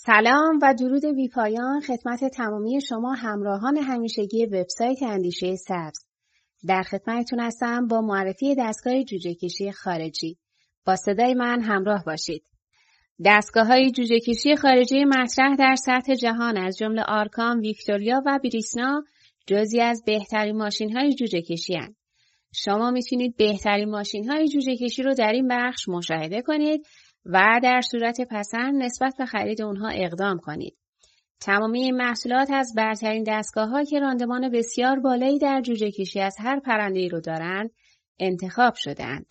سلام و درود بی‌پایان خدمت تمامی شما همراهان همیشگی وبسایت اندیشه سبز. در خدمتتون هستم با معرفی دستگاه جوجه کشی خارجی. با صدای من همراه باشید. دستگاه‌های جوجه کشی خارجی مطرح در سطح جهان از جمله آرکام، ویکتوریا و بریسنا جزئی از بهترین ماشین‌های جوجه کشی هستند. شما میتونید بهترین ماشین‌های جوجه کشی رو در این بخش مشاهده کنید و در صورت پسند نسبت به خرید اونها اقدام کنید. تمامی این محصولات از برترین دستگاه‌ها که راندمان بسیار بالایی در جوجه کشی از هر پرنده‌ای رو دارند انتخاب شده‌اند.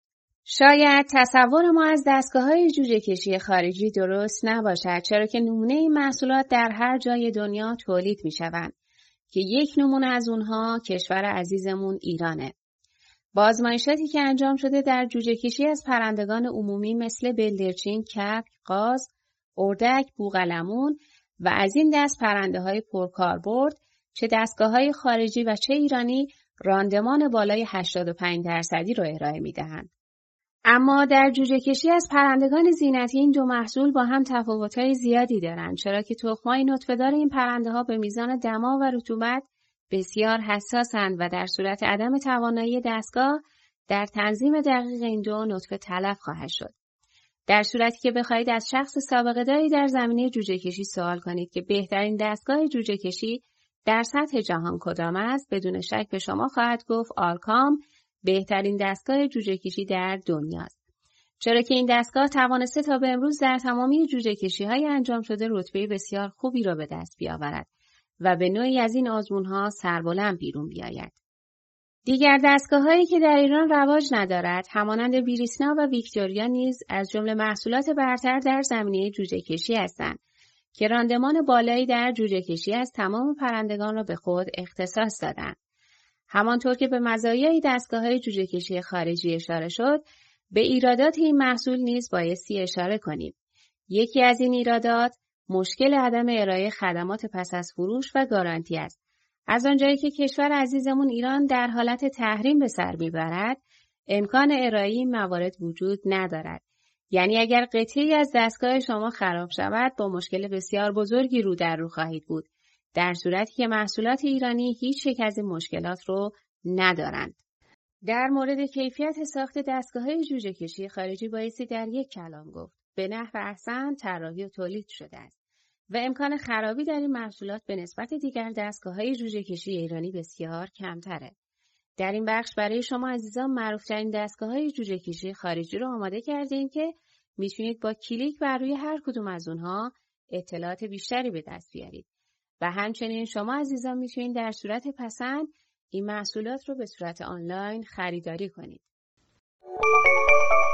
شاید تصور ما از دستگاه‌های جوجه کشی خارجی درست نباشد، چرا که نمونه این محصولات در هر جای دنیا تولید می‌شوند که یک نمونه از اونها کشور عزیزمون ایرانه. بازمایشاتی که انجام شده در جوجه کشی از پرندگان عمومی مثل بلدرچین، کبک، قاز، اردک، بوقلمون و از این دست پرنده‌های پرکاربرد چه دستگاه‌های خارجی و چه ایرانی راندمان بالای 85% رو ارائه می‌دهند. اما در جوجه کشی از پرندگان زینتی این دو محصول با هم تفاوت‌های زیادی دارند، چرا که تخم‌های نطفه‌دار این پرنده‌ها به میزان دما و رطوبت بسیار حساسند و در صورت عدم توانایی دستگاه در تنظیم دقیق این دو نطفه تلف خواهد شد. در صورتی که بخواهید از شخص سابقه داری در زمینه جوجه کشی سوال کنید که بهترین دستگاه جوجه کشی در سطح جهان کدام است، بدون شک به شما خواهد گفت آرکام بهترین دستگاه جوجه کشی در دنیاست. چرا که این دستگاه توانسته تا به امروز در تمامی جوجه کشی‌های انجام شده رتبه بسیار خوبی را به دست بیاورد و به نوعی از این آزمون‌ها سربلند بیرون بیاید. دیگر دستگاه‌هایی که در ایران رواج ندارد، همانند بریسنا و ویکتوریا نیز از جمله محصولات برتر در زمینه جوجه کشی هستند که راندمان بالایی در جوجه کشی از تمام پرندگان را به خود اختصاص دادند. همانطور که به مزایای دستگاه‌های جوجه کشی خارجی اشاره شد، به ایرادات این محصول نیز بایستی اشاره کنیم. یکی از این ایرادات مشکل عدم ارائه خدمات پس از فروش و گارانتی است. از آنجایی که کشور عزیزمون ایران در حالت تحریم به سر میبرد، امکان ارائه این موارد وجود ندارد. یعنی اگر قطعی از دستگاه شما خراب شود، با مشکل بسیار بزرگی رو در رو خواهید بود، در صورتی که محصولات ایرانی هیچ یک از این مشکلات رو ندارند. در مورد کیفیت ساخت دستگاه‌های جوجه کشی خارجی بایستی در یک کلام گفت: به نحو احسن طراحی و تولید شده است و امکان خرابی در این محصولات به نسبت دیگر دستگاه‌های جوجه کشی ایرانی بسیار کمتره. در این بخش برای شما عزیزان معروف‌ترین دستگاه‌های جوجه کشی خارجی رو آماده کردیم که میتونید با کلیک بر روی هر کدوم از اونها اطلاعات بیشتری به دست بیارید و همچنین شما عزیزان میتونید در صورت پسند این محصولات رو به صورت آنلاین خریداری کنید.